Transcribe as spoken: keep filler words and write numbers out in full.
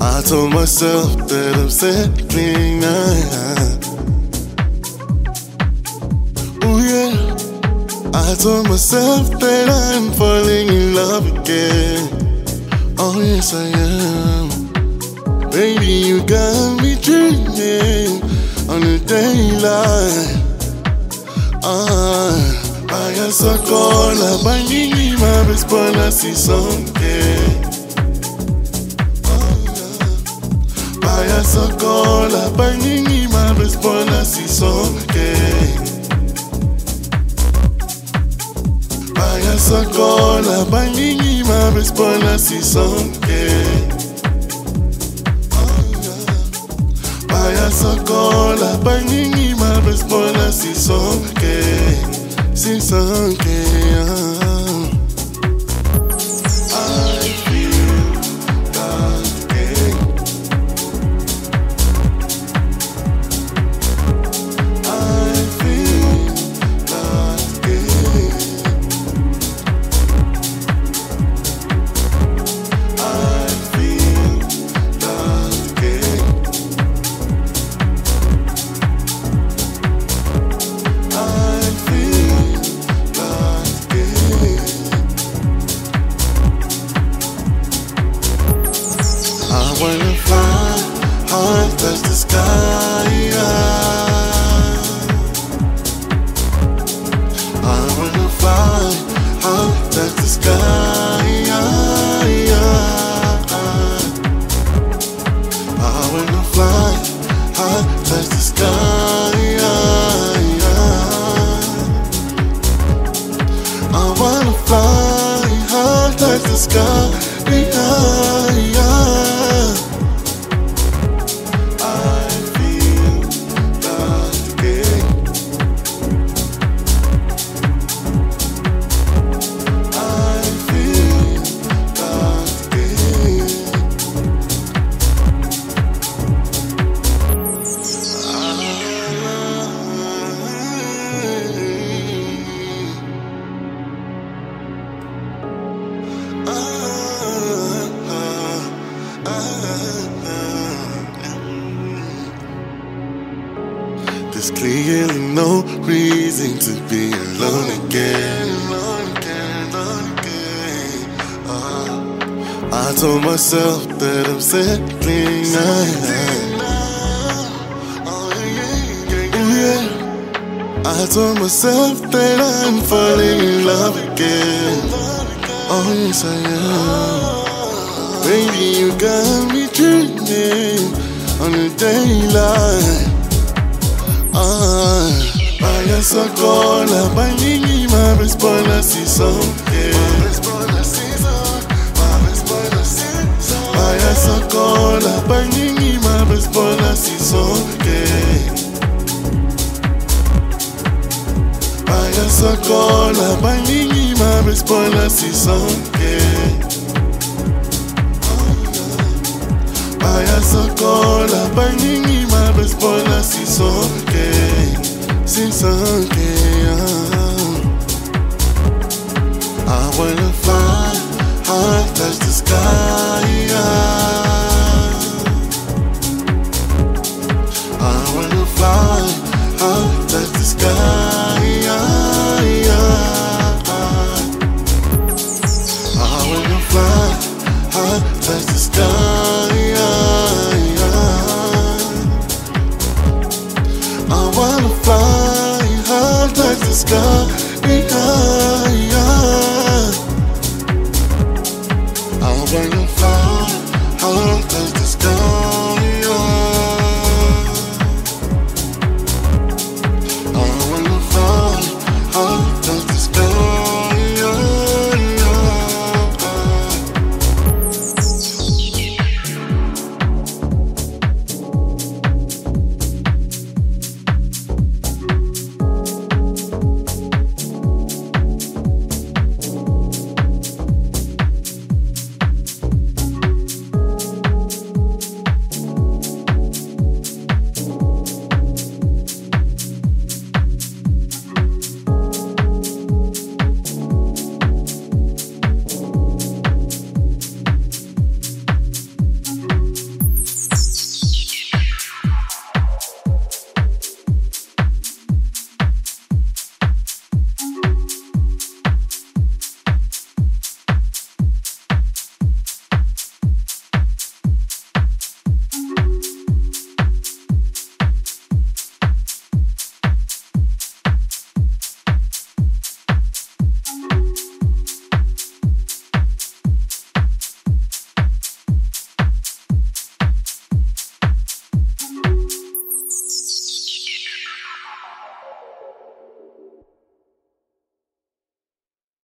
I told myself that I'm settling now. Oh yeah, I told myself that I'm falling in love again. Oh yes I am. Baby, you got me dreaming on the daylight. Ah, vaya socola, bañini, ma bespola si son que. Vaya socola, bañini, ma bespola si son que. Vaya socola, bañini, ma bespola si son que. Vaya socola, bañini, ma bespola si son que. Si son que. Ah. I feel that way. I feel that way. I feel that way. I feel that way. I wanna fly high, touch the sky. I wanna fly high, touch the sky. I wanna fly high, touch the sky. I wanna fly high, touch the sky. I feel that way. I feel that way. There's clearly no reason to be alone again. Alone again, alone again. Uh, I told myself that I'm settling now. Oh yeah, I told myself that I'm falling in love again. Oh yes I am. Baby, you got me dreaming on the daylight. Ah, vaya socola, bañini, ma bespola si son que. Vaya socola, bañini, ma bespola si son que. Vaya socola, bañini, ma bespola si son que. Vaya socola, bañini, ma bespola si son que. Si son